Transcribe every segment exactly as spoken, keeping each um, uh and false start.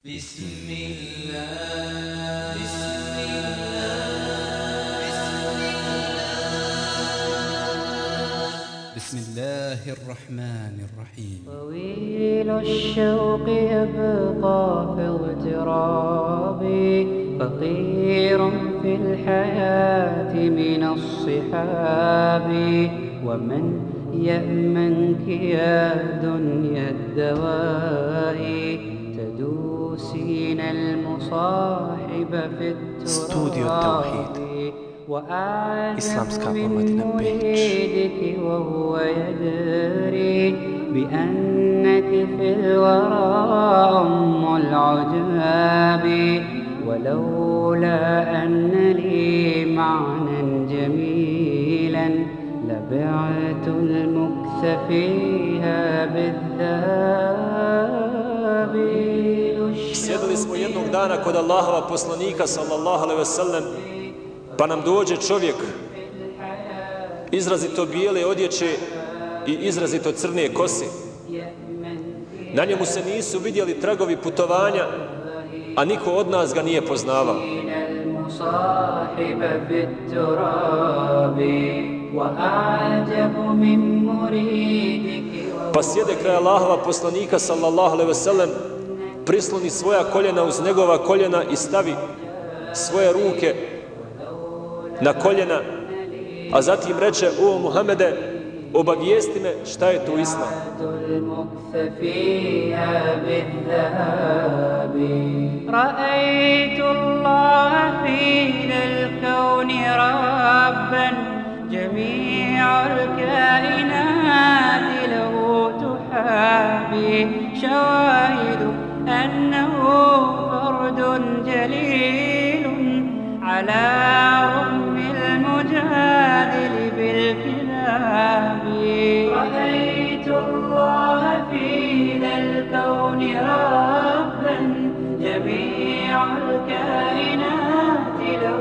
بسم الله بسم الله بسم الله الرحمن الرحيم. طويل الشوق يبقى في اغترابي، فقير في الحياة من الصحاب، ومن يأمنك يا دنيا الدواء، تدوسين المصاحب في التراب، وأعجب من مريدك وهو يدري بأنك في الورى أم العجاب، ولولا أن لي معنى جميلا لبعت المكث فيها بالذهب. Sjedili smo jednog dana kod Allahova poslanika sallallahu alejhi ve sellem, pa nam dođe čovjek izrazito bijele odjeće i izrazito crne kose. Na njemu se nisu vidjeli tragovi putovanja, a niko od nas ga nije poznavao. Pa sjede kraj Allahova poslanika sallallahu alejhi ve sellem, prisloni svoja koljena uz njegova koljena i stavi svoje ruke na koljena, a zatim reče: o Muhammede, obavijesti me šta je to Islam. رأيت الله في الكون ربا، جميع الكائنات له تحابي، شواهد أنه فرد جليل على رغم المجادل بالكلام. رأيت الله في الكون ربا، جميع الكائنات له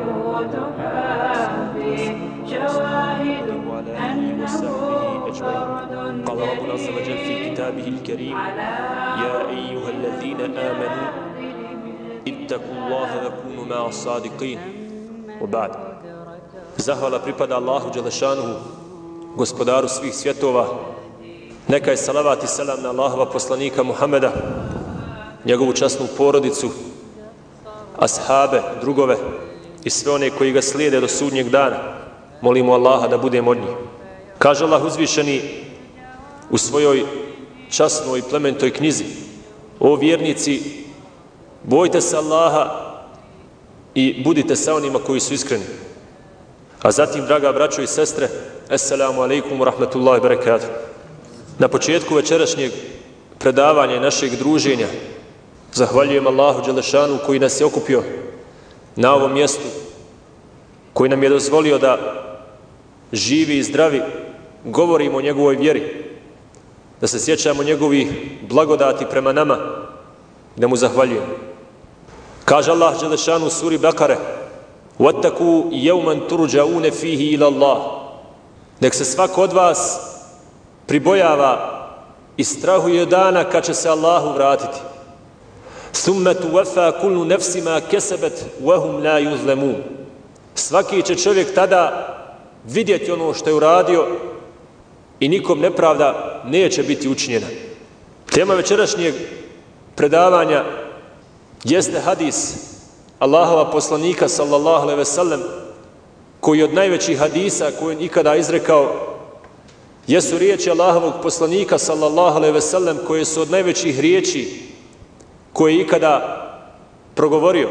تحابي، شواهد أنه فرد قال ربنا عز وجل في كتابه الكريم: يا أيها الذين آمنوا اتقوا الله وكونوا مع الصادقين. وبعد. Zahvala pripada Allahu Đelešanuhu, gospodaru svih svjetova. Neka je salavat i selam na Allahova poslanika Muhameda, njegovu časnu porodicu, ashabe, drugove i sve one koji ga slijede do sudnjeg dana. Molimo Allaha da budemo od njih. Kaže Allah uzvišeni u svojoj časnoj i plemenitoj knjizi: o vjernici, bojte se Allaha i budite sa onima koji su iskreni. A zatim, draga braćo i sestre, assalamu alaikum wa rahmatullahi wa barakatuh. Na početku večerašnjeg predavanja i našeg druženja zahvaljujem Allahu Đelešanu koji nas je okupio na ovom mjestu, koji nam je dozvolio da živi i zdravi govorimo o njegovoj vjeri, da se sjećamo njegovih blagodati prema nama, da mu zahvaljujemo. Kaže Allah Đelešanu u suri Bekare: وَاتَّقُوا يَوْمًا تُرْجَعُونَ فِيهِ إِلَى اللَّهِ. Nek se svako od vas pribojava i strahuje dana kad će se Allahu vratiti. ثُمَّ تُوَفَّى كُلُّ نَفْسِ مَا كَسَبَتْ وَهُمْ لَا يُظْلَمُونَ. Svaki će čovjek tada vidjeti ono što je uradio i nikom nepravda neće biti učinjena. Tema večerašnjeg predavanja jeste hadis Allahova poslanika sallallahu alejhi ve sellem, koji od najvećih hadisa koji je ikada izrekao jesu riječi Allahovog poslanika sallallahu alejhi ve sellem, koje su od najvećih riječi koje je ikada progovorio.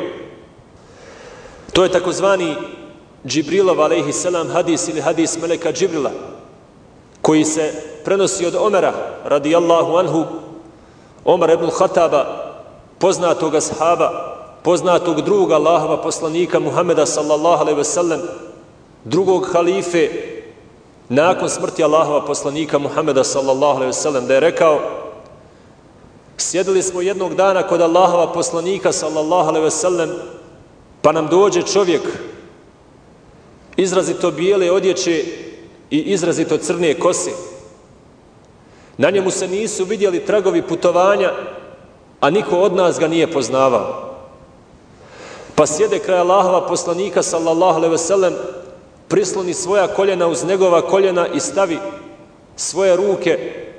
To je takozvani Džibrilov alejhi selam hadis ili hadis meleka Džibrila, koji se prenosi od Omera radijallahu anhu, Omar ibn Khataba, poznatog ashaba, poznatog druga Allahova poslanika Muhameda sallallahu alejhi ve sellem, drugog halife nakon smrti Allahova poslanika Muhameda sallallahu alejhi ve sellem, da je rekao: sjedili smo jednog dana kod Allahova poslanika sallallahu alejhi ve sellem, pa nam dođe čovjek izrazito bijele odjeće i izrazito crne kose. Na njemu se nisu vidjeli tragovi putovanja, a niko od nas ga nije poznavao. Pa sjede kraj Allahova poslanika sallallahu alejhi ve sellem, prisloni svoja koljena uz njegova koljena i stavi svoje ruke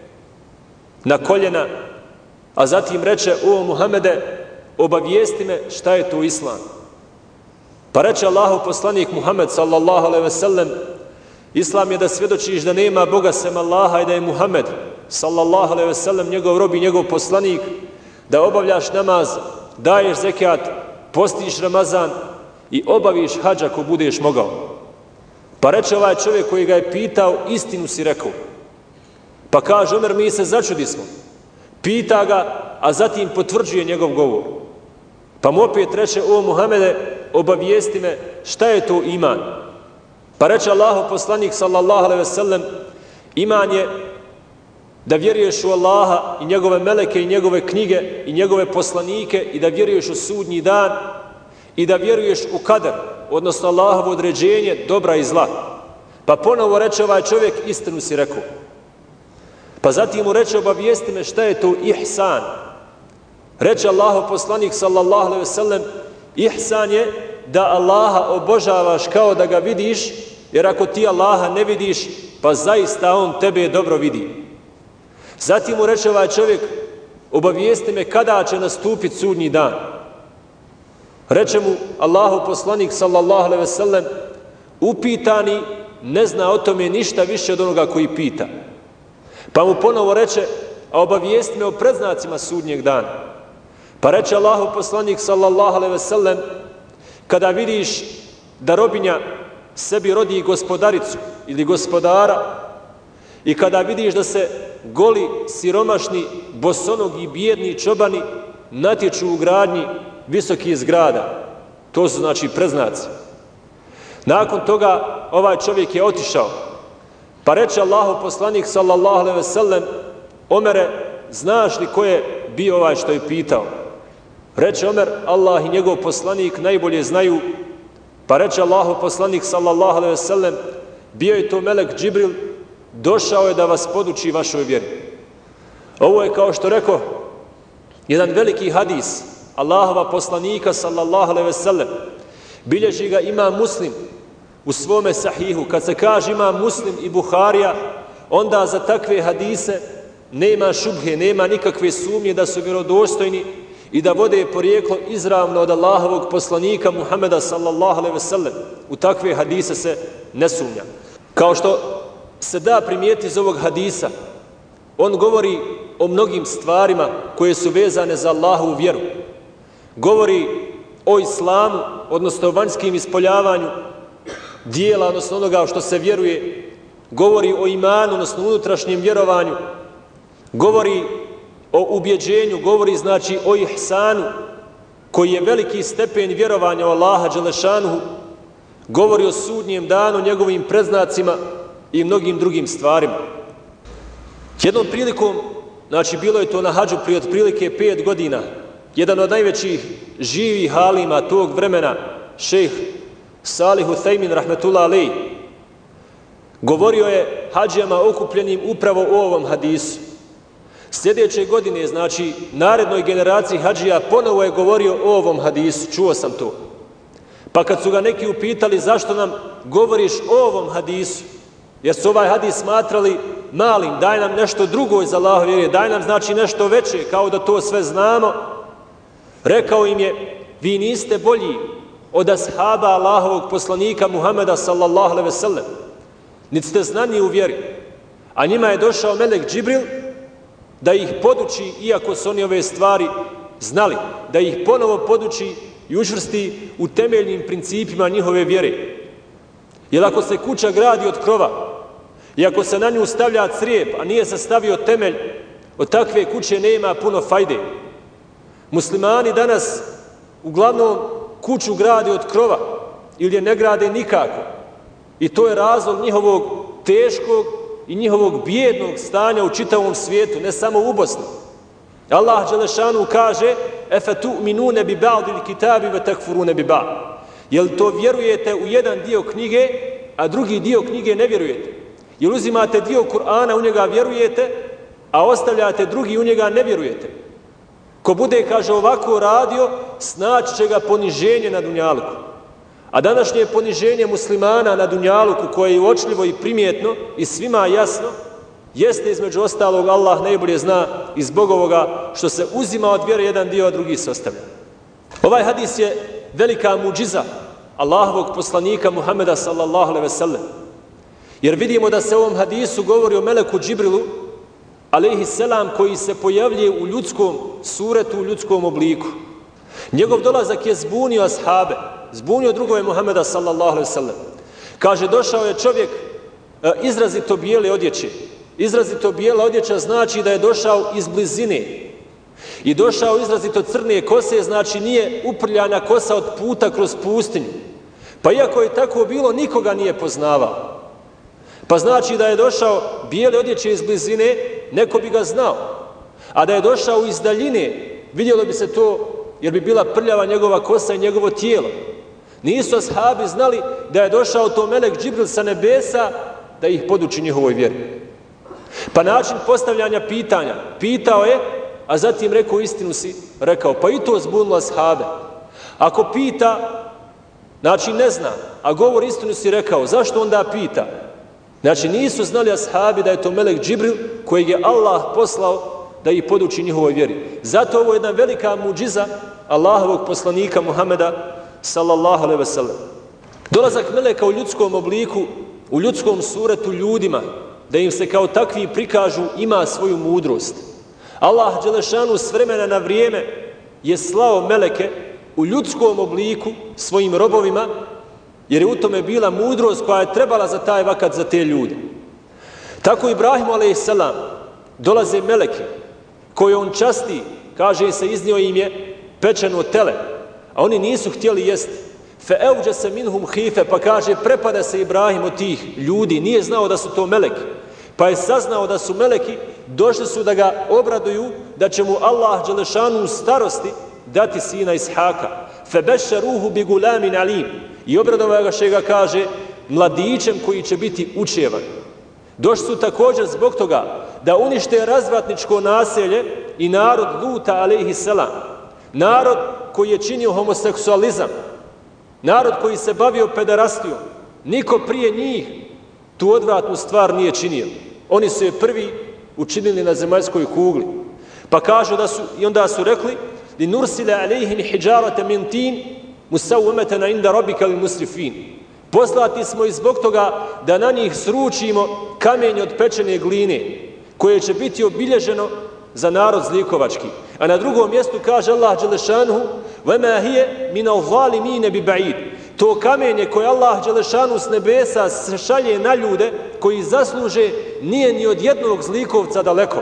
na koljena, a zatim reče: o Muhammede, obavijesti me šta je to islam. Pa reče Allahov poslanik Muhammed sallallahu alejhi ve sellem: islam je da svjedočiš da nema Boga sem Allaha i da je Muhammed sallallahu alejhi ve sellem njegov rob i njegov poslanik, da obavljaš namaz, daješ zekat, postiš Ramazan i obaviš hadž ako budeš mogao. Pa reče ovaj čovjek koji ga je pitao: istinu si rekao. Pa kaže Omer: mi se začudi smo. Pita ga, a zatim potvrđuje njegov govor. Pa mu opet reče: o Muhammede, obavijesti me šta je to iman. Pa reče Allahov poslanik sallallahu alejhi ve sellem: iman je da vjeruješ u Allaha i njegove meleke i njegove knjige i njegove poslanike i da vjeruješ u sudnji dan i da vjeruješ u kader, odnosno Allahovo određenje dobra i zla. Pa ponovo reče ovaj čovjek: istinu si rekao. Pa zatim mu reče: obavijesti me šta je to ihsan. Reče Allahov poslanik sallallahu alejhi ve sellem: ihsan je da Allaha obožavaš kao da ga vidiš, jer ako ti Allaha ne vidiš, pa zaista on tebe dobro vidi. Zatim mu reče ovaj čovjek: obavijesti me kada će nastupiti sudnji dan. Reče mu Allahov poslanik sallallahu alejhi ve sellem: upitani ne zna o tome ništa više od onoga koji pita. Pa mu ponovo reče: a obavijesti me o predznacima sudnjeg dana. Pa reče Allahov poslanik sallallahu alejhi ve sellem: kada vidiš da robinja sebi rodi gospodaricu ili gospodara i kada vidiš da se goli, siromašni, bosonogi, bijedni čobani natječu u gradnji visokih zgrada, to su znači predznaci. Nakon toga ovaj čovjek je otišao. Pa reče Allahov poslanik sallallahu alejhi ve sellem: Omere, znaš li ko je bio ovaj što je pitao? Reče Omer: Allah i njegov poslanik najbolje znaju. Pa reče Allahov poslanik sallallahu alejhi ve sellem: bio je to melek Džibril, došao je da vas poduči vašoj vjeri. Ovo je, kao što rekao, jedan veliki hadis Allahova poslanika sallallahu alejhi ve sellem. Bilježi ga Imam Muslim u svome sahihu. Kad se kaže Imam Muslim i Buharija, onda za takve hadise nema šubhe, nema nikakve sumnje da su vjerodostojni i da vode porijeklo izravno od Allahovog poslanika Muhameda sallallahu alejhi ve sellem. U takve hadise se ne sumnja. Kao što se da primijeti iz ovog hadisa, on govori o mnogim stvarima koje su vezane za Allahovu vjeru. Govori o islamu, odnosno o vanjskim ispoljavanju dijela, odnosno onoga što se vjeruje. Govori o imanu, odnosno unutrašnjem vjerovanju. Govori o ubjeđenju, govori znači o ihsanu, koji je veliki stepen vjerovanja u Allaha dželešanuhu. Govori o sudnjem danu, njegovim predznacima i mnogim drugim stvarima. Jednom prilikom, znači bilo je to na hadžu prije otprilike pet godina, jedan od najvećih živih alima tog vremena, šejh Salih Uthejmin rahmetullah alejhi, govorio je hadžijama okupljenim upravo o ovom hadisu. Sljedeće godine, znači narednoj generaciji hadžija, ponovo je govorio o ovom hadisu, čuo sam to. Pa kad su ga neki upitali zašto nam govoriš o ovom hadisu, jer su ovaj hadis smatrali malim, daj nam nešto drugo iz Allahove vjere, daj nam znači nešto veće, kao da to sve znamo, rekao im je: vi niste bolji od ashaba Allahovog poslanika Muhameda sallallahu alejhi ve sellem, niti ste znani u vjeri, a njima je došao melek Džibril da ih poduči, iako su oni ove stvari znali, da ih ponovo poduči i učvrsti u temeljnim principima njihove vjere. Jer ako se kuća gradi od krova i ako se na nju stavlja crijep, a nije se stavio temelj, od takve kuće nema puno fajde. Muslimani danas uglavnom kuću grade od krova ili je ne grade nikako. I to je razlog njihovog teškog i njihovog bijednog stanja u čitavom svijetu, ne samo u Bosni. Allah dželešanu kaže: "Efetu'minune bi ba'dil kitabi ve takfurune bi ba'd." Jel to vjerujete u jedan dio knjige, a drugi dio knjige ne vjerujete? Jel uzimate dio Kur'ana, u njega vjerujete, a ostavljate drugi, u njega ne vjerujete? Ko bude, kaže, ovako radio, snaći će ga poniženje na dunjaluku. A današnje poniženje muslimana na dunjaluku, koje je uočljivo i primjetno i svima jasno, jeste između ostalog, Allah najbolje zna, i zbog ovoga što se uzima od vjere jedan dio, a drugi se ostavlja. Ovaj hadis je velika muđiza Allahovog poslanika Muhameda sallallahu alejhi ve sellem. Jer vidimo da se u ovom hadisu govori o meleku Džibrilu alejhi selam, koji se pojavljuje u ljudskom suretu, u ljudskom obliku. Njegov dolazak je zbunio ashabe, zbunio drugove Muhameda sallallahu alejhi ve sellem. Kaže, došao je čovjek e, izrazito bijele odjeće. Izrazito bijela odjeća znači da je došao iz blizine. I došao izrazito crne kose, znači nije uprljana kosa od puta kroz pustinju. Pa iako je tako bilo, nikoga nije poznavao. Pa znači da je došao bijele odjeće iz blizine, neko bi ga znao. A da je došao iz daljine, vidjelo bi se to, jer bi bila prljava njegova kosa i njegovo tijelo. Nisu ashabi znali da je došao to melek Džibril sa nebesa da ih poduči njihovoj vjeri. Pa način postavljanja pitanja, pitao je, a zatim rekao, istinu si rekao. Pa i to zbunilo ashabe. Ako pita, znači ne zna, a govor istinu si rekao, zašto onda pita? Znači nisu znali ashabi da je to melek Džibril kojeg je Allah poslao da ih poduči njihovoj vjeri. Zato ovo je jedna velika muđiza Allahovog poslanika Muhameda sallallahu alejhi ve sellem. Dolazak meleka u ljudskom obliku, u ljudskom suretu ljudima, da im se kao takvi prikažu, ima svoju mudrost. Allah dželešanu s vremena na vrijeme je slao meleke u ljudskom obliku svojim robovima, jer je u tome bila mudrost koja je trebala za taj vakat, za te ljude. Tako Ibrahimu alejhi selam dolaze meleke koje on časti, kaže se, iznio im je pečeno tele, a oni nisu htjeli jesti. Fe euđe se minhum hife, pa kaže, prepada se Ibrahim od tih ljudi, nije znao da su to meleki. Pa je saznao da su meleki, došli su da ga obraduju, da će mu Allah dželešanu u starosti dati sina Ishaka. Fe bešeruhu bi gulamin alim, i obradovao ga še ga, kaže, mladićem koji će biti učevan. Došli su također zbog toga da unište razvratničko naselje i narod Luta alejhi selam, narod koji je činio homoseksualizam, narod koji se bavio pederastijom. Niko prije njih tu odvratnu stvar nije činio. Oni su je prvi učinili na zemaljskoj kugli. Pa kažu da su, i onda su rekli, li nursile alejhim hijarate min tin musawwamatan inda rabbika lil musrifin. Poslati smo i zbog toga da na njih sručimo kamenje od pečene gline, koje će biti obilježeno za narod zlikovački. A na drugom mjestu kaže Allah dželešanuhu, وَمَا هِيَ مِنَ الظَّالِمِينَ بِبَعِيدٍ. To kamenje koje Allah dželešanu s nebesa šalje na ljude koji zasluže, nije ni od jednog zlikovca daleko.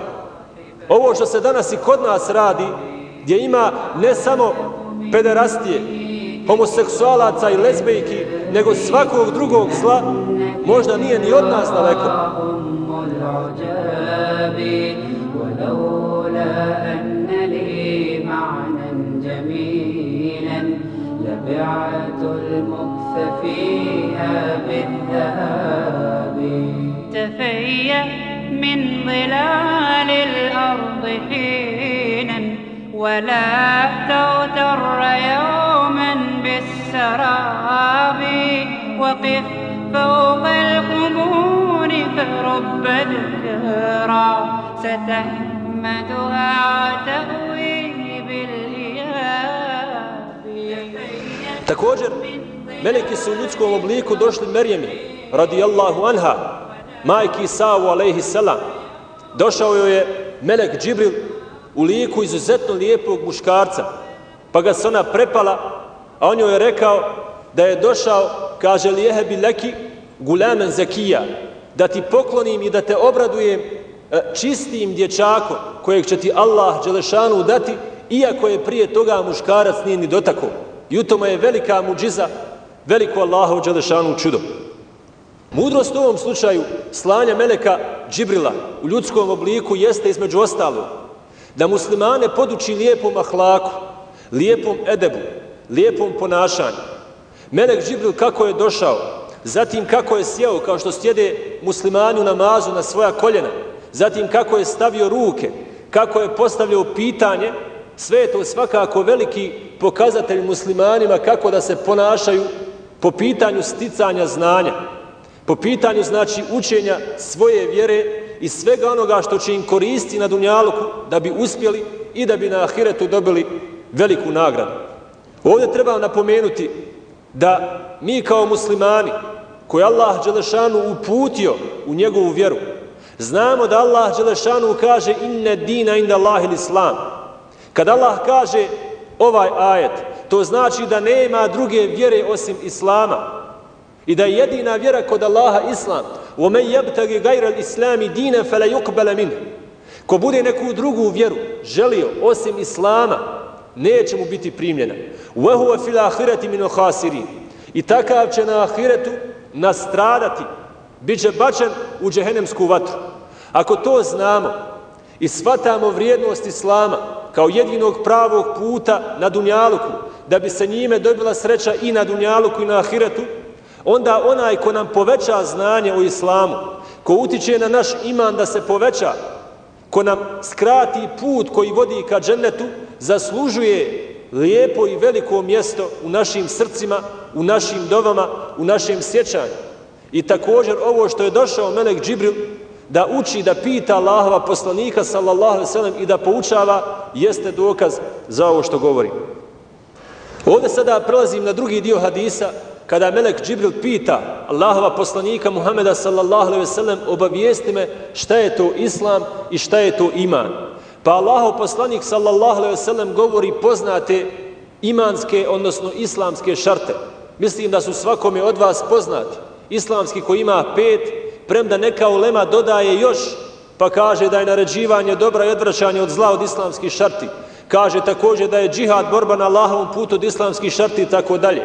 Ovo što se danas i kod nas radi, gdje ima ne samo pederastije, homoseksualaca i lezbejki, nego svakog drugog zla, možda nije ni od nas daleko. تفيأ من ظلال الأرض حينا ولا تغتر يوما بالسراب وقف فوق القبور فرب ذكرى ستحمدها وتأوي بالإياب. Također, meleki su u ljudskom obliku došli Merjemi, radijallahu anha, majki Isavu alejhi selam. Došao joj je melek Džibril u liku izuzetno lijepog muškarca, pa ga se ona prepala, a on joj je rekao da je došao, kaže, lijehebi leki gulamen zekija, da ti poklonim i da te obradujem čistim dječakom kojeg će ti Allah dželešanu dati, iako je prije toga muškarac nije ni dotakao. I u tome je velika muđiza, veliko Allahov dželešanu čudo. Mudrost u ovom slučaju slanja meleka Džibrila u ljudskom obliku jeste između ostalog da muslimane poduči lijepom ahlaku, lijepom edebu, lijepom ponašanju. Melek Džibril kako je došao, zatim kako je sjeo, kao što sjede muslimani u namazu na svoja koljena, zatim kako je stavio ruke, kako je postavljao pitanje, Sve je to svakako veliki pokazatelj muslimanima kako da se ponašaju po pitanju sticanja znanja, po pitanju znači učenja svoje vjere i svega onoga što će im koristiti na dunjaluku da bi uspjeli i da bi na ahiretu dobili veliku nagradu. Ovdje treba napomenuti da mi kao muslimani koji Allah dželešanu uputio u njegovu vjeru, znamo da Allah dželešanu kaže inne dina inda Allahil islam. Kad Allah kaže ovaj ajet, to znači da nema druge vjere osim islama i da je jedina vjera kod Allaha islam. وَمَنْ يَبْتَغِ غَيْرَ الْإِسْلَامِ دِينًا فَلَا يُقْبَلَ مِنْهُ. Ko bude neku drugu vjeru želio osim islama, neće mu biti primljena. وَهُوَ فِي الْآخِرَةِ مِنَ الْخَاسِرِينَ. I takav će na ahiretu nastradati, bit će bačen u džehennemsku vatru. Ako to znamo i shvatamo vrijednost islama kao jedinog pravog puta na dunjaluku, da bi se njime dobila sreća i na dunjaluku i na ahiretu, onda onaj ko nam poveća znanje o islamu, ko utiče na naš iman da se poveća, ko nam skrati put koji vodi ka džennetu, zaslužuje lijepo i veliko mjesto u našim srcima, u našim dovama, u našem sjećanju. I također ovo što je došao melek Džibril da uči, da pita Allahova poslanika sallallahu alejhi ve sellem i da poučava, jeste dokaz za ovo što govori. Ovdje sada prelazim na drugi dio hadisa, kada melek Džibril pita Allahova poslanika Muhameda sallallahu alejhi ve sellem, obavijesti me šta je to islam i šta je to iman. Pa Allahov poslanik sallallahu alejhi ve sellem govori poznate imanske, odnosno islamske šarte. Mislim da su svakome od vas poznati. Islamski koji ima pet, premda neka ulema dodaje još, pa kaže da je naređivanje dobra i odvraćanje od zla od islamskih šarti. Kaže također da je džihad, borba na Allahovom putu od islamskih šarti i tako dalje.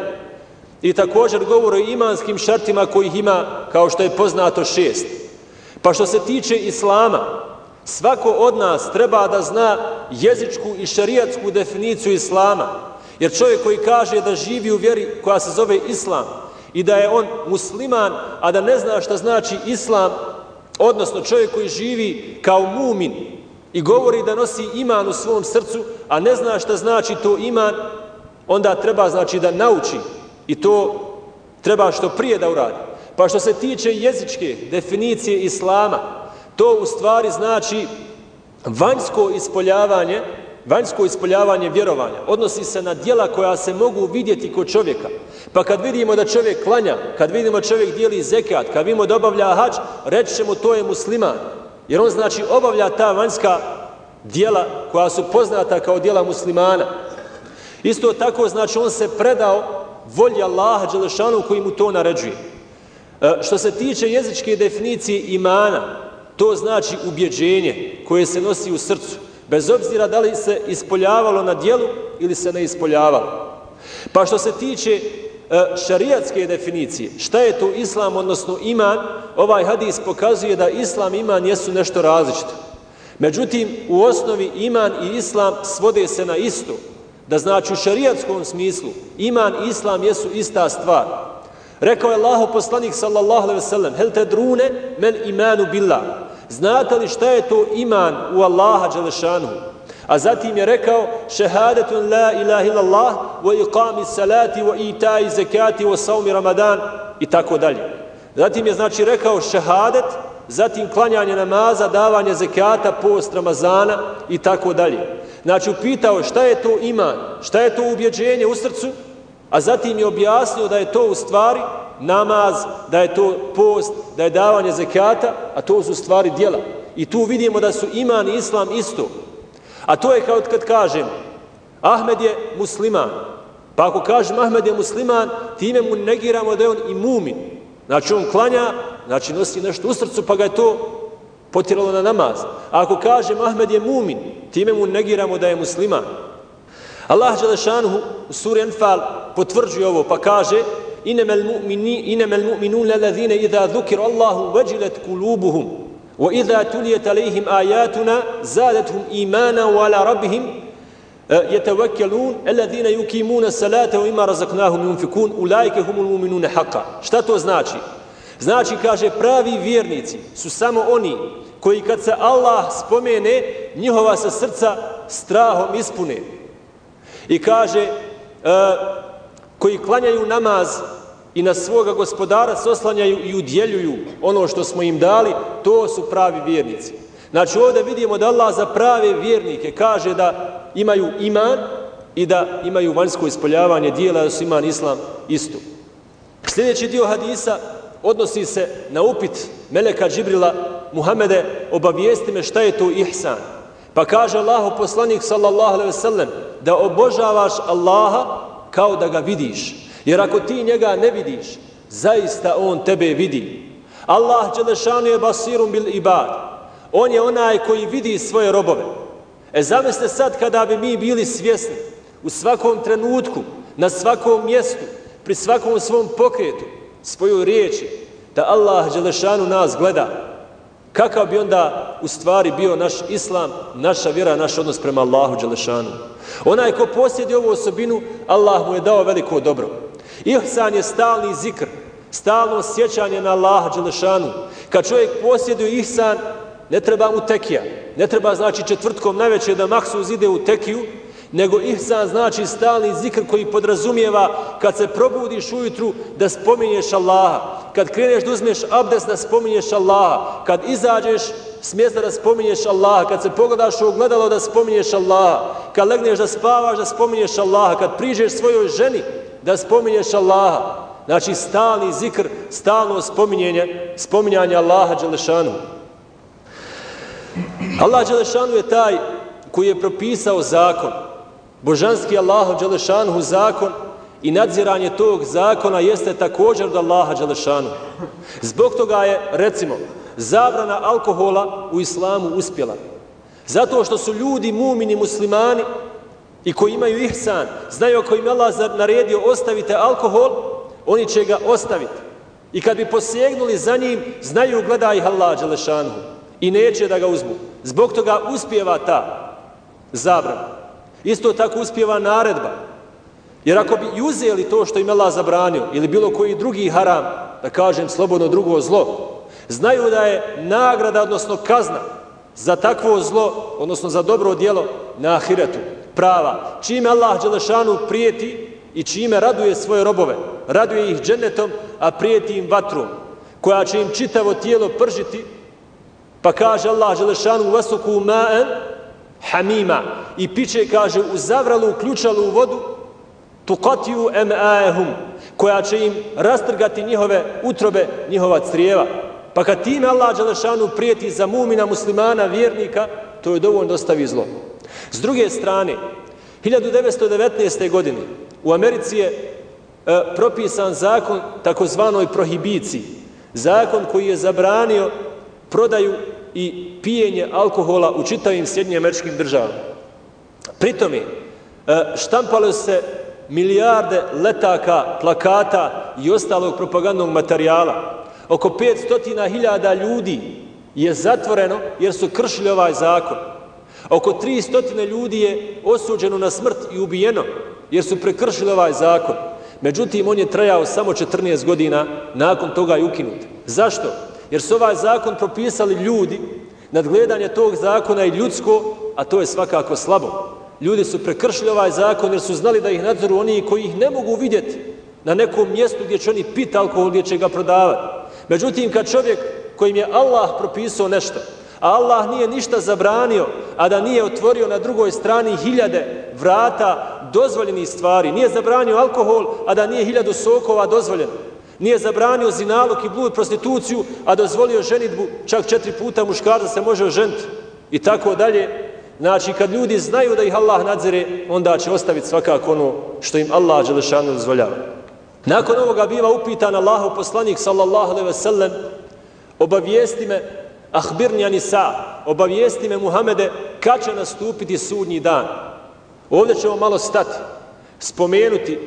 I također govori o imanskim šartima kojih ima, kao što je poznato, šest. Pa što se tiče islama, svako od nas treba da zna jezičku i šarijatsku definiciju islama. Jer čovjek koji kaže da živi u vjeri koja se zove islam i da je on musliman, a da ne zna šta znači islam, odnosno čovjek koji živi kao mumin i govori da nosi iman u svom srcu, a ne zna šta znači to iman, onda treba znači da nauči i to treba što prije da uradi. Pa što se tiče jezičke definicije islama, to u stvari znači vanjsko ispoljavanje, vanjsko ispoljavanje vjerovanja. Odnosi se na djela koja se mogu vidjeti kod čovjeka. Pa kad vidimo da čovjek klanja, kad vidimo čovjek dijeli zekat, kad vidimo da obavlja hadž, reći ćemo to je musliman. Jer on znači obavlja ta vanjska djela koja su poznata kao djela muslimana. Isto tako znači on se predao volji Allaha dželešanu koji mu to naređuje. E, što se tiče jezičke definicije imana, to znači ubjeđenje koje se nosi u srcu, bez obzira da li se ispoljavalo na djelu ili se ne ispoljavalo. Pa što se tiče e, šarijatske definicije, šta je to islam, odnosno iman, ovaj hadis pokazuje da islam i iman jesu nešto različito. Međutim, u osnovi iman i islam svode se na isto. Da znači u šarijatskom smislu iman i islam jesu ista stvar. Rekao je Allahov poslanik sallallahu alejhi ve sellem: "Hel tedrune men imanu billah." Znate li šta je to iman u Allaha dželešanu? A zatim je rekao: "Šehadetun la ilaha illallah wa iqami salati wa ita'i zakati wa saumi ramadan" i tako dalje. Zatim je znači rekao šehadet, zatim klanjanje namaza, davanje zekata, post Ramazana i tako dalje. Znači upitao šta je to iman, šta je to ubjeđenje u srcu, a zatim je objasnio da je to u stvari namaz, da je to post, da je davanje zekata, a to su stvari djela. I tu vidimo da su iman i islam isto. A to je kao kad kažem Ahmed je musliman. Pa ako kažem Ahmed je musliman, time mu negiramo da je on i mumin. Znači on klanja, znači nosi nešto u srcu, pa ga je to potjeralo na namaz. A ako kažem Ahmed je mumin, time mu negiramo da je musliman. Allah dželešanuhu u suri Anfal potvrđuje ovo pa kaže: "Innamal mu'mini innamal mu'minun allazina idha dhukira Allahu wajilat qulubuhum wa idha tuliyat alayhim ayatuna zadatuhum imana wa ala rabbihim yatawakkalun allazina yuqimuna as-salata wa mimma razaqnahum yunfikun ulaika humul mu'minun haqqan." Šta to znači? Znači, kaže, pravi vjernici su samo oni koji kad se Allah spomene, njihova se srca strahom ispune. I kaže, e, koji klanjaju namaz i na svoga gospodara se oslanjaju i udjeljuju ono što smo im dali, to su pravi vjernici. Znači ovdje vidimo da Allah za prave vjernike kaže da imaju iman i da imaju vanjsko ispoljavanje dijela, da su iman islam isto. Sljedeći dio hadisa odnosi se na upit meleka Džibrila: Muhammede, obavijesti me šta je to ihsan. Pa kaže Allahov poslanik sallallahu alejhi ve sellem da obožavaš Allaha kao da ga vidiš. Jer ako ti njega ne vidiš, zaista on tebe vidi. Allah dželešanu je basirun bil ibad. On je onaj koji vidi svoje robove. E zamislite sad kada bi mi bili svjesni u svakom trenutku, na svakom mjestu, pri svakom svom pokretu, svojoj riječi, da Allah dželešanu nas gleda. Kakav bi onda u stvari bio naš islam, naša vjera, naš odnos prema Allahu dželešanu. Onaj ko posjedi ovu osobinu, Allah mu je dao veliko dobro. Ihsan je stalni zikr, stalno sjećanje na Allaha dželešanu. Kad čovjek posjeduje ihsan, ne treba mu tekija, ne treba znači četvrtkom navečer da maksuz ide u tekiju, nego ihsan znači stalni zikr koji podrazumijeva kad se probudiš ujutru da spominješ Allaha, kad kreneš da uzmeš abdest da spominješ Allaha, kad izađeš s mjesta da spominješ Allaha, kad se pogledaš u ogledalo da spominješ Allaha, kad legneš da spavaš da spominješ Allaha, kad priđeš svojoj ženi da spominješ Allaha. Znači stalni zikr, stalno spominjanje, spominjanje Allaha dželešanu. Allah dželešanu je taj koji je propisao zakon. Božanski Allahu dželešanu zakon i nadziranje tog zakona jeste također od Allaha dželešanu. Zbog toga je, recimo, zabrana alkohola u islamu uspjela. Zato što su ljudi mumini muslimani i koji imaju ihsan, znaju ako im Allah naredio ostavite alkohol, oni će ga ostaviti. I kad bi posegnuli za njim, znaju gleda ih Allah dželešanu i neće da ga uzmu. Zbog toga uspijeva ta zabrana. Isto tako uspijeva naredba. Jer ako bi i uzeli to što im Allah zabranio ili bilo koji drugi haram, da kažem slobodno drugo zlo, znaju da je nagrada, odnosno kazna za takvo zlo, odnosno za dobro djelo na ahiretu prava. Čime Allah dželešanu prijeti i čime raduje svoje robove. Raduje ih džennetom, a prijeti im vatrom, koja će im čitavo tijelo pržiti. Pa kaže Allah dželešanu vasuku ma'an hamima, i piće, kaže, u zavralu uključalu u vodu, tuqatiju em'ahum, koja će im rastrgati njihove utrobe, njihova crijeva. Pa kad time Allah dželešanu prijeti za mumina, muslimana, vjernika, to je dovoljno da ostavi zlo. S druge strane, hiljadu devetsto devetnaeste. godine u Americi je e, propisan zakon takozvanoj prohibiciji. Zakon koji je zabranio prodaju i pijenje alkohola u čitavim Sjedinjenim Američkim Državama. Pritome, štampalo se milijarde letaka, plakata i ostalog propagandnog materijala. Oko petsto hiljada ljudi je zatvoreno jer su kršili ovaj zakon. Oko tristo ljudi je osuđeno na smrt i ubijeno jer su prekršili ovaj zakon. Međutim, on je trajao samo četrnaest godina, nakon toga je ukinut. Zašto? Jer su ovaj zakon propisali ljudi, nadgledanje tog zakona je ljudsko, a to je svakako slabo. Ljudi su prekršili ovaj zakon jer su znali da ih nadzoru oni koji ih ne mogu vidjeti na nekom mjestu gdje će oni piti alkohol, gdje će ga prodavati. Međutim, kad čovjek kojim je Allah propisao nešto, a Allah nije ništa zabranio, a da nije otvorio na drugoj strani hiljade vrata dozvoljenih stvari, nije zabranio alkohol, a da nije hiljadu sokova dozvoljeno, nije zabranio zinalog i blud, prostituciju, a dozvolio ženidbu, čak četiri puta muškarca se može oženiti i tako dalje. Znači, kad ljudi znaju da ih Allah nadzire, onda će ostaviti svakako ono što im Allah dželešanu dozvoljava. Nakon ovoga biva upitan Allahov poslanik sallallahu alejhi ve sellem: obavijesti me, ahbirni anisa, obavijesti me Muhammede, kad će nastupiti sudnji dan. Ovdje ćemo malo stati, spomenuti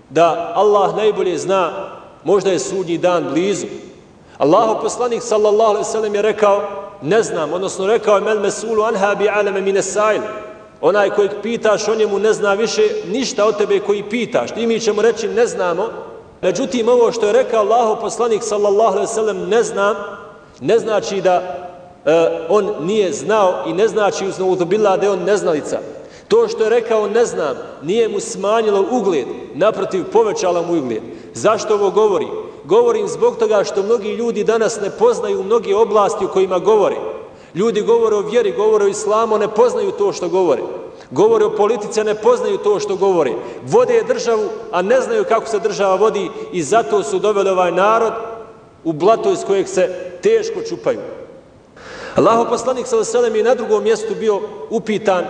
da Allah najbolje zna, možda je sudnji dan blizu. Allahov poslanik sallallahu alejhi ve sellem je rekao: ne znam, odnosno rekao je: mel mesulu anha bi aleme mine sail, onaj kojeg pitaš o njemu ne zna više ništa od tebe koji pitaš. I mi ćemo reći ne znamo. Međutim, ovo što je rekao Allahov poslanik sallallahu alejhi ve sellem ne znam, ne znači da on nije znao i ne znači uz nauzubillah da je on neznalica. To što je rekao ne znam nije mu smanjilo ugled, naprotiv povećalo mu ugled. Zašto ovo govori? Govorim zbog toga što mnogi ljudi danas ne poznaju mnoge oblasti u kojima govore. Ljudi govore o vjeri, govore o islamu, ne poznaju to što govore. Govore o politici, ne poznaju to što govore. Vode državu, a ne znaju kako se država vodi i zato su doveli ovaj narod u blato iz kojeg se teško čupaju. Allahov poslanik sallallahu alejhi ve sellem je na drugom mjestu bio upitan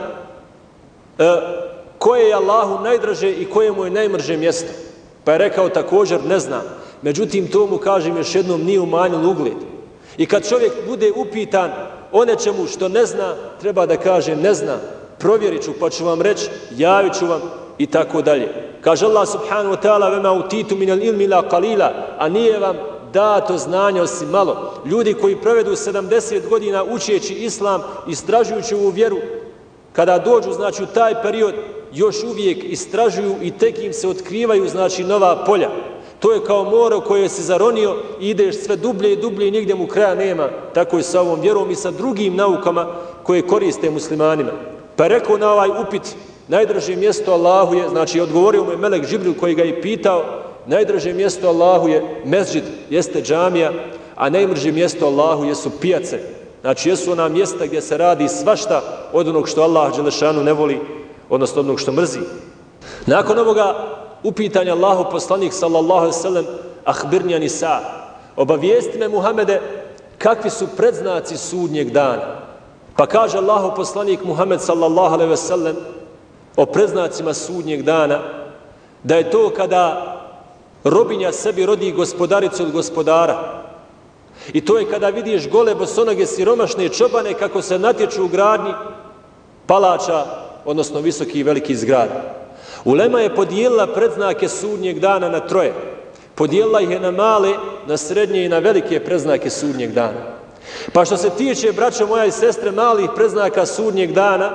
e, koje je Allahu najdraže i koje mu je najmrže mjesto. Pa je rekao također ne znam. Međutim, to mu kažem još jednom nije umanjilo ugled. I kad čovjek bude upitan o nečemu što ne zna, treba da kaže ne zna. Provjerit ću, pa ću vam reći, javit ću vam i tako dalje. Kaže Allah subhanahu wa ta'ala vema utitu minal ilmi la qalila, a nije vam dato znanje osim malo. Ljudi koji provedu sedamdeset godina učeći islam, istražujući ovu vjeru, kada dođu, znači u taj period, još uvijek istražuju i tek im se otkrivaju, znači nova polja. To je kao more u koje si zaronio i ideš sve dublje i dublje i nigdje mu kraja nema. Tako je sa ovom vjerom i sa drugim naukama koje koriste muslimanima. Pa je rekao na ovaj upit, najdraže mjesto Allahu je, znači odgovorio mu je melek Džibril koji ga je pitao, najdraže mjesto Allahu je mezđid, jeste džamija, a najmrže mjesto Allahu jesu pijace. Znači jesu ona mjesta gdje se radi svašta od onog što Allah dželešanu ne voli, odnosno od onog što mrzi. Nakon ovoga upitanja Allahu poslanik sallallahu alejhi ve sellem ahbirni anisa, obavijesti me Muhamede kakvi su predznaci sudnjeg dana. Pa kaže Allahu poslanik Muhammed sallallahu alejhi ve sellem o predznacima sudnjeg dana da je to kada robinja sebi rodi gospodaricu od gospodara. I to je kada vidiš gole bosonoge siromašne čobane kako se natječu u gradnji palača, odnosno visoki i veliki zgrada. Ulema je podijelila predznake sudnjeg dana na troje. Podijelila ih je na male, na srednje i na velike predznake sudnjeg dana. Pa što se tiče, braćo moja i sestre, malih predznaka sudnjeg dana,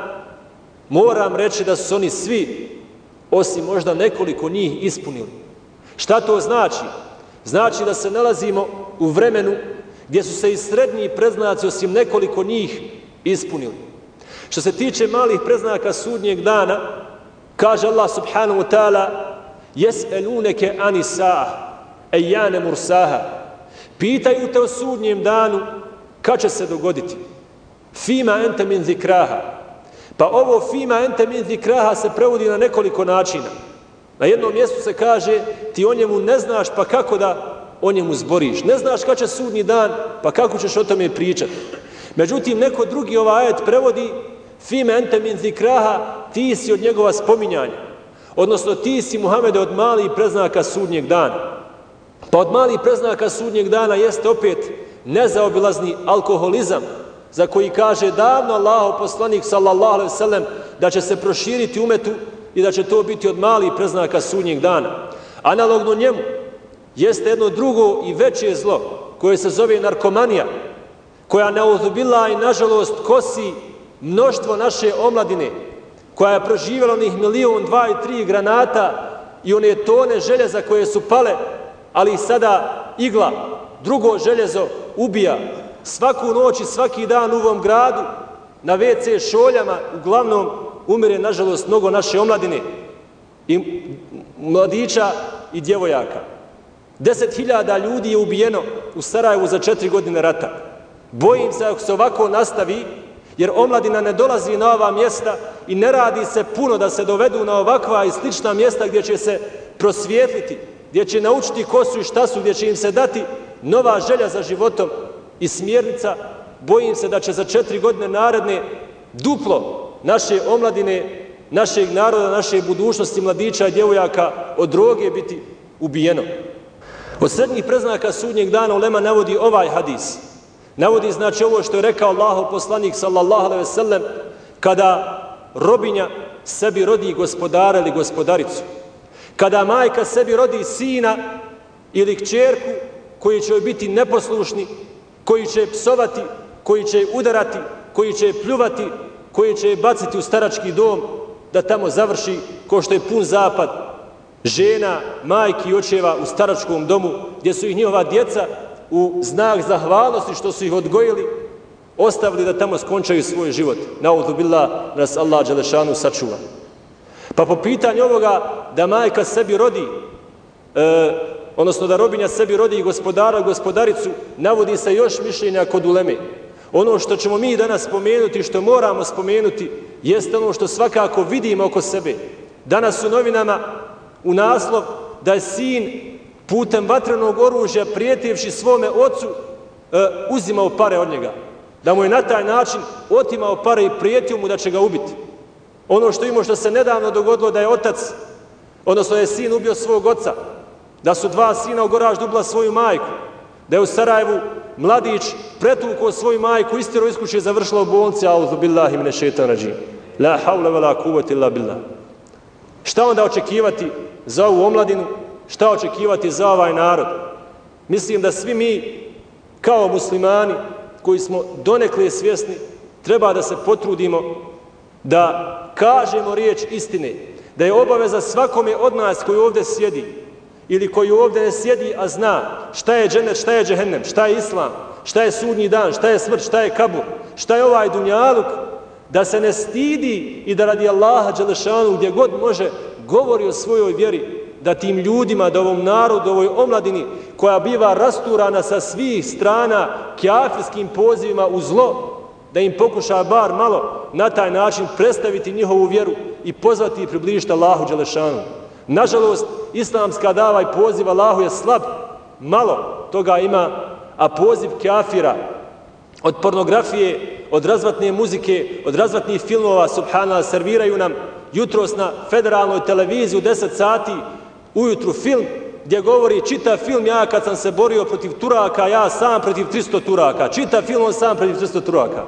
moram reći da su oni svi, osim možda nekoliko njih, ispunili. Šta to znači? Znači da se nalazimo u vremenu gdje su se i srednji predznaci, osim nekoliko njih, ispunili. Što se tiče malih predznaka sudnjeg dana, kaže Allah subhanahu wa ta'ala jes'eluneke anisa ejane mursaha, pitaju te o sudnjem danu kad će se dogoditi. Fima ente min zikraha. Pa ovo fima ente min zikraha se prevodi na nekoliko načina. Na jednom mjestu se kaže ti o njemu ne znaš, pa kako da o njemu zboriš. Ne znaš kad će sudnji dan, pa kako ćeš o tome pričati. Međutim, neko drugi ovaj ajet prevodi fime ente min zikraha, ti si od njegova spominjanja. Odnosno, ti si, Muhamede, od malih predznaka sudnjeg dana. Pa od malih predznaka sudnjeg dana jeste opet nezaobilazni alkoholizam, za koji kaže davno Allahov poslanik sallallahu alejhi ve sellem da će se proširiti umetu i da će to biti od malih predznaka sudnjeg dana. Analogno njemu jeste jedno drugo i veće zlo koje se zove narkomanija, koja neuzubila i nažalost kosi mnoštvo naše omladine, koja je proživjela onih milion, dva i tri granata i one tone željeza koje su pale, ali sada igla, drugo željezo ubija. Svaku noć i svaki dan u ovom gradu na ve ce šoljama uglavnom umire nažalost mnogo naše omladine i mladića i djevojaka. Deset hiljada ljudi je ubijeno u Sarajevu za četiri godine rata. Bojim se ako se ovako nastavi, jer omladina ne dolazi na ova mjesta i ne radi se puno da se dovedu na ovakva i slična mjesta gdje će se prosvijetliti, gdje će naučiti ko su i šta su, gdje će im se dati nova želja za životom i smjernica. Bojim se da će za četiri godine naredne duplo naše omladine, našeg naroda, naše budućnosti, mladića i djevojaka od droge biti ubijeno. Od srednjih predznaka sudnjeg dana ulema navodi ovaj hadis. Navodi znači ovo što je rekao Allahov poslanik sallallahu alejhi ve sellem kada robinja sebi rodi gospodara ili gospodaricu. Kada majka sebi rodi sina ili kćerku koji će joj biti neposlušni, koji će je psovati, koji će je udarati, koji će je pljuvati, koji će je baciti u starački dom da tamo završi ko što je pun zapad žena, majki i očeva u staračkom domu gdje su ih njihova djeca u znak zahvalnosti što su ih odgojili ostavili da tamo skončaju svoj život. Nauzu billah, nas Allah dželešanu sačuva. Pa po pitanju ovoga da majka sebi rodi, e, odnosno da robinja sebi rodi gospodara, gospodaricu, navodi se još mišljenja kod uleme. Ono što ćemo mi danas spomenuti, što moramo spomenuti, jeste ono što svakako vidimo oko sebe. Danas u novinama u naslov da je sin putem vatrenog oružja prijetevši svome ocu e, uzimao pare od njega. Da mu je na taj način otimao pare i prijetio mu da će ga ubiti. Ono što imamo što se nedavno dogodilo da je otac, odnosno da je sin ubio svog oca, da su dva sina u Goraždu ubila svoju majku, da je u Sarajevu mladić pretukao svoju majku, istjerao iz kuće, završila u bolnici, auzu billahi mine šeitan rajim. La havla wa la kuvvete illa billah. Šta onda očekivati za ovu omladinu? Šta očekivati za ovaj narod? Mislim da svi mi kao muslimani koji smo donekle svjesni treba da se potrudimo da kažemo riječ istine, da je obaveza svakome od nas koji ovdje sjedi ili koji ovdje ne sjedi, a zna šta je džennet, šta je džehennem, šta je islam, šta je sudnji dan, šta je smrt, šta je kabur, šta je ovaj dunjaluk, da se ne stidi i da radi Allaha dželešanu gdje god može govori o svojoj vjeri, da tim ljudima, da ovom narodu, ovoj omladini koja biva rasturana sa svih strana kjafirskim pozivima u zlo, da im pokuša bar malo na taj način predstaviti njihovu vjeru i pozvati i približiti Allahu dželešanu. Nažalost, islamska dava i poziv Allahu je slab, malo toga ima, a poziv kafira od pornografije, od razvratne muzike, od razvratnih filmova, subhanallah, serviraju nam jutros na federalnoj televiziji u deset sati ujutru film gdje govori čitav film ja kad sam se borio protiv Turaka, ja sam protiv tristo Turaka, čitav film on sam protiv tristo Turaka.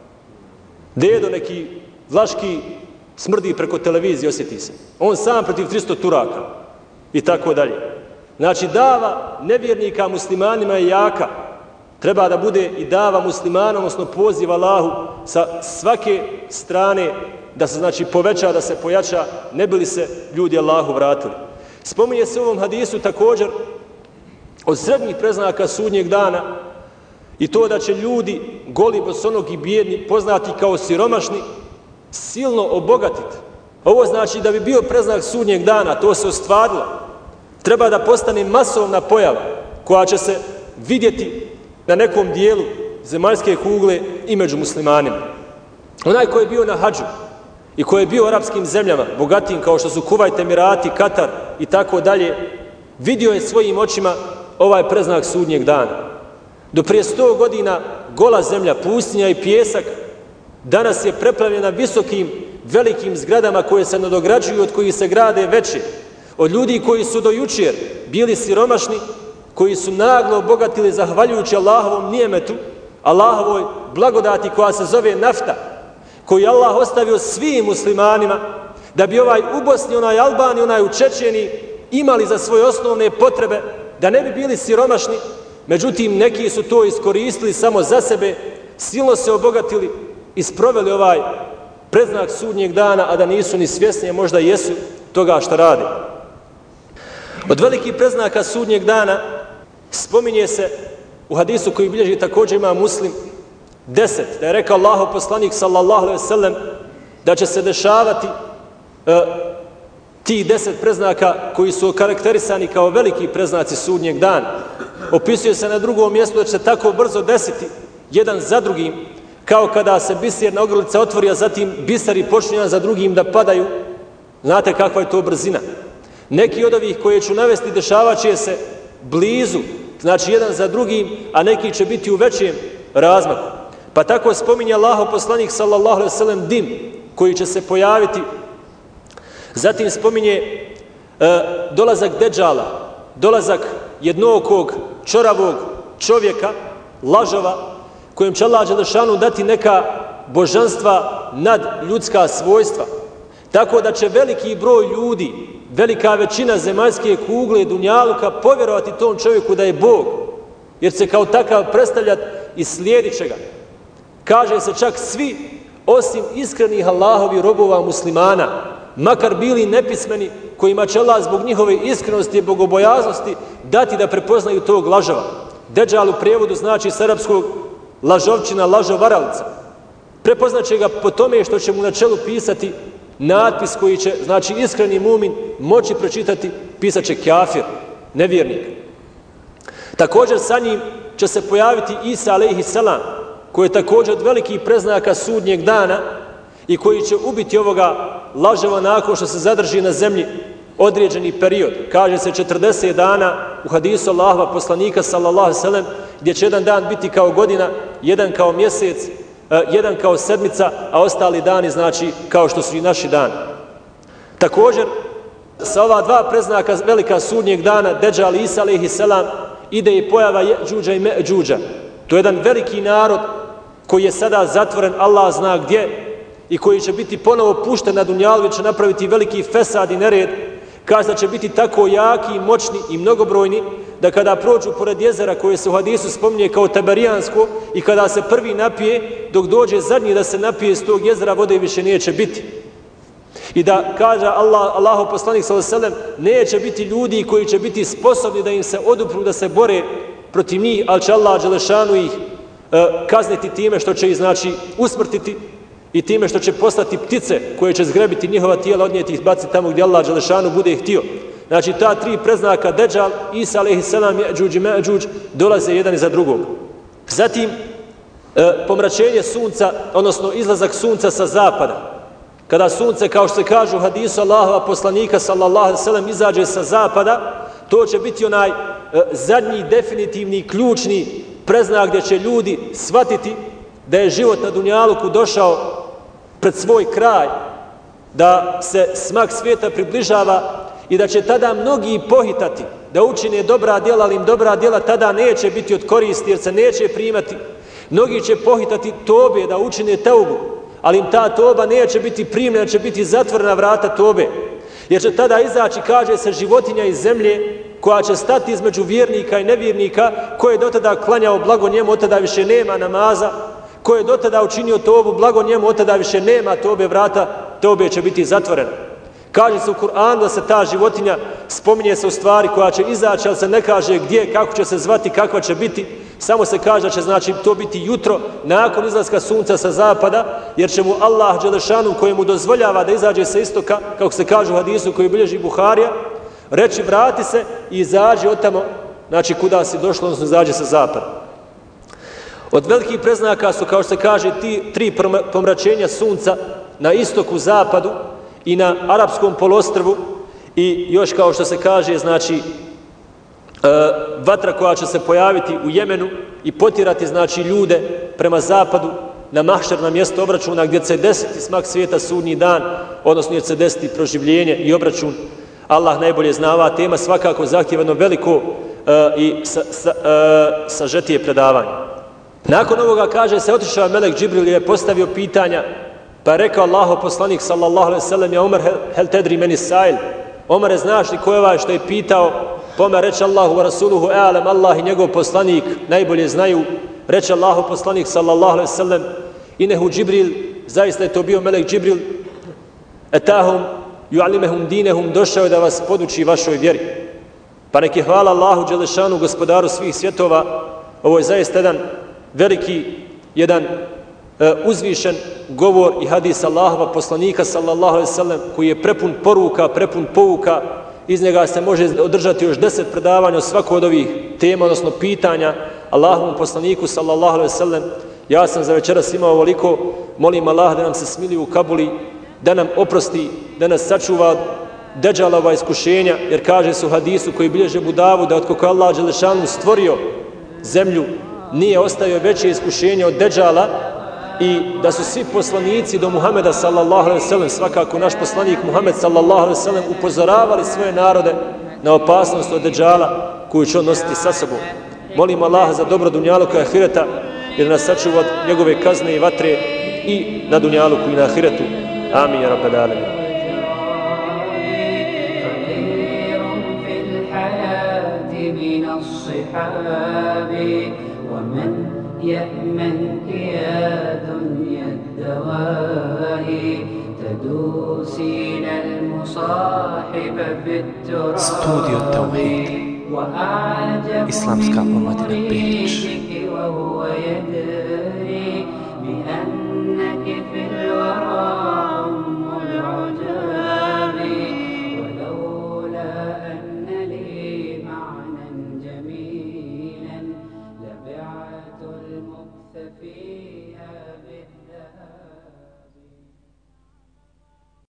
Dedo neki vlaški smrdi preko televizije, osjeti se. On sam protiv tristo Turaka i tako dalje. Znači dava nevjernika muslimanima je jaka. Treba da bude i dava muslimanom, odnosno poziv Allahu sa svake strane da se znači poveća, da se pojača, ne bi li se ljudi Allahu vratili. Spominje se u ovom hadisu također od srednjih preznaka sudnjeg dana i to da će ljudi goli, bosonog i bijedni, poznati kao siromašni, silno obogatiti. Ovo znači da bi bio preznak sudnjeg dana, to se ostvarilo. Treba da postane masovna pojava koja će se vidjeti na nekom dijelu zemaljske kugle i među muslimanima. Onaj koji je bio na hadžu i koji je bio u arapskim zemljama, bogatim kao što su Kuvajt, Emirati, Katar i tako dalje, vidio je svojim očima ovaj preznak sudnjeg dana. Do prije sto godina gola zemlja, pustinja i pjesak, danas je preplavljena visokim, velikim zgradama koje se nadograđuju, od kojih se grade veće. Od ljudi koji su do jučer bili siromašni, koji su naglo obogatili zahvaljujući Allahovom nijemetu, Allahovoj blagodati koja se zove nafta, koju je Allah ostavio svim muslimanima, da bi ovaj u Bosni, onaj Albaniji, onaj u Čečeni imali za svoje osnovne potrebe, da ne bi bili siromašni. Međutim, neki su to iskoristili samo za sebe, silno se obogatili i sproveli ovaj preznak sudnjeg dana, a da nisu ni svjesni, možda jesu toga što rade. Od velikih preznaka sudnjeg dana spominje se u hadisu koji bilježi također ima Muslim deset, da je rekao Allahov poslanik sallallahu alejhi ve sellem da će se dešavati e, tih deset preznaka koji su karakterisani kao veliki preznaci sudnjeg dana. Opisuje se na drugom mjestu da će se tako brzo desiti jedan za drugim, kao kada se biserna ogrlica otvori, a zatim biseri počnu jedan za drugim da padaju. Znate kakva je to brzina. Neki od ovih koje ću navesti dešavat će se blizu, znači jedan za drugim, a neki će biti u većem razmaku. Pa tako spominje Allahov poslanik sallallahu alejhi ve sellem dim koji će se pojaviti. Zatim spominje e, dolazak Dedžala, dolazak jednookog, čoravog čovjeka, lažova, kojem će Allah dželešanu dati neka božanstva nad ljudska svojstva. Tako da će veliki broj ljudi, velika većina zemaljske kugle dunjaluka povjerovati tom čovjeku da je Bog, jer se kao takav predstavljati i slijedit će ga. Kaže se čak svi, osim iskrenih Allahovi robova muslimana, makar bili nepismeni, kojima će Allah zbog njihove iskrenosti i bogobojaznosti dati da prepoznaju tog lažava. Dedžal u prijevodu znači s arapskog lažovčina, lažovaralica. Prepoznaće ga po tome što će mu na čelu pisati natpis koji će, znači iskreni mumin, moći pročitati, pisat će kafir, nevjernik. Također sa njim će se pojaviti Isa alejhi selam, koji je također od velikih preznaka sudnjeg dana i koji će ubiti ovoga laževa nakon što se zadrži na zemlji određeni period. Kaže se četrdeset dana u hadisu Allahova poslanika sallallahu alejhi ve sellem, gdje će jedan dan biti kao godina, jedan kao mjesec, jedan kao sedmica, a ostali dani znači kao što su i naši dani. Također sa ova dva preznaka velika sudnjeg dana, Deđal i Isa alejhi selam, ide i pojava Jeđuđa i Međuđa. To je jedan veliki narod koji je sada zatvoren, Allah zna gdje, i koji će biti ponovo pušten na dunjalu i će napraviti veliki fesad i nered. Kaže da će biti tako jaki i moćni i mnogobrojni da kada prođu pored jezera koje se u hadisu spominje kao Tabarijansko i kada se prvi napije, dok dođe zadnji da se napije iz tog jezera, vode više neće biti. I da kaže Allah, Allahov poslanik sallallahu alejhi ve sellem, neće biti ljudi koji će biti sposobni da im se odupru, da se bore protiv njih, ali će Allah dželešanu ih e, kazniti time što će ih znači usmrtiti i time što će poslati ptice koje će zgrebiti njihova tijela, odnijeti ih, baciti tamo gdje Allah dželešanu bude htio. Znači ta tri preznaka Deđal, Isa alejhi selam, Jeđuđ i Međuđ dolaze jedan iza drugog. Zatim e, pomračenje sunca, odnosno izlazak sunca sa zapada. Kada sunce, kao što se kaže u hadisu Allahova poslanika sallallahu alejhi ve sellem, izađe sa zapada, to će biti onaj e, zadnji, definitivni, ključni preznak gdje će ljudi shvatiti da je život na dunjaluku došao pred svoj kraj, da se smak svijeta približava i da će tada mnogi pohitati da učine dobra djela, ali im dobra djela tada neće biti od koristi jer se neće primati. Mnogi će pohitati tobe da učine teubu, ali im ta toba neće biti primljena, će biti zatvorena vrata tobe. Jer će tada izaći, kaže se, životinja iz zemlje koja će stati između vjernika i nevjernika, ko je do tada klanjao, blago njemu, od tada više nema namaza, ko je do tada učinio tobu, blago njemu, od tada više nema tobe, vrata tobe će biti zatvorena. Kaže se u Kur'anu da se ta životinja, spominje se u stvari koja će izaći, ali se ne kaže gdje, kako će se zvati, kakva će biti. Samo se kaže da će znači to biti jutro nakon izlaska sunca sa zapada, jer će mu Allah dželešanu, kojemu dozvoljava da izađe sa istoka, kako se kaže u hadisu koji bilježi Buharija, reći vrati se i izađi od tamo, znači kuda si došlo, odnosno izađe sa zapada. Od velikih preznaka su, kao što se kaže, ti tri pomračenja sunca na istoku, zapadu i na arapskom poluostrvu, i još kao što se kaže, znači e, vatra koja će se pojaviti u Jemenu i potirati znači ljude prema zapadu na mahšer, na mjesto obračuna gdje će se desiti smak svijeta sudnji dan, odnosno gdje će se desiti proživljenje i obračun. Allah najbolje zna, ova tema svakako zahtjeva veliko e, i sa, sa, e, sažetije predavanje. Nakon ovoga, kaže se, otišao melek Džibril i je postavio pitanja, pa je rekao Allahov poslanik sallallahu alejhi ve sellem, ja Omer, hel tedri meni sail, Omere, znaš li ko je ovaj što je pitao? Pome reče Allahu wa rasuluhu e'alem, Allah i njegov poslanik najbolje znaju. Reče Allahov poslanik sallallahu alejhi ve sellem, inehu Džibril, zaista je to bio melek Džibril, etahum ju'alimehum dinehum, došao je da vas poduči vašoj vjeri. Pa nek je hvala Allahu dželešanu, gospodaru svih svjetova. Ovo je zaista jedan veliki, jedan e, uzvišen govor i hadis Allahova poslanika sallallahu alejhi ve sellem, koji je prepun poruka, prepun pouka. Iz njega se može održati još deset predavanja o svakoj od ovih tema, odnosno pitanja Allahovom poslaniku sallallahu alejhi ve sellem. Ja sam za večeras imao ovoliko, molim Allah da nam se smili u kabuli, da nam oprosti, da nas sačuva od Deđalova iskušenja, jer kaže se u hadisu koji bilježe Abu Davud da otkako Allah dželešanu stvorio zemlju, nije ostavio veće iskušenje od Deđala, i da su svi poslanici do Muhameda sallallahu alejhi ve sellem, svakako naš poslanik Muhammed sallallahu alejhi ve sellem, upozoravali svoje narode na opasnost od Deđala koju će on nositi sa sobom. Molim Allaha za dobro dunjaluka i ahireta, jer nas sačuva od njegove kazne i vatre i na dunjaluku i na ahiretu. Amin ya rabbal alamin. يأمنك يا دنيا الدواهي تدوسين المصاحب بالتراب استوديو التوحيد إسلامسكا أمتنا بيتش وهو يدري في